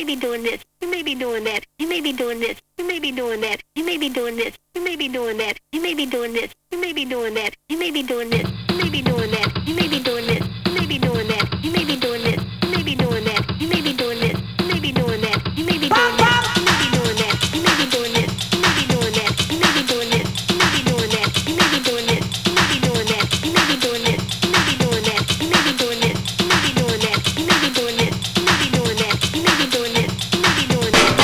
may be doing this, you may be doing that, you may be doing this, you may be doing that, you may be doing this, you may be doing that, you may be doing this, you may be doing that, you may be doing this, you may be doing that, you may be doing this, you may be doing that, you may be doing this, you may be doing that, you may be doing this, you may be doing that, you may be doing that, you may be doing that, you may be doing this, you may be doing that, you may be doing this, you may be doing that, you may be doing this, you may be doing that, you may be doing this, you may be doing that, you may be doing this, you may be doing that, you may be doing this, you may be doing that, you may be doing this, you may be doing that,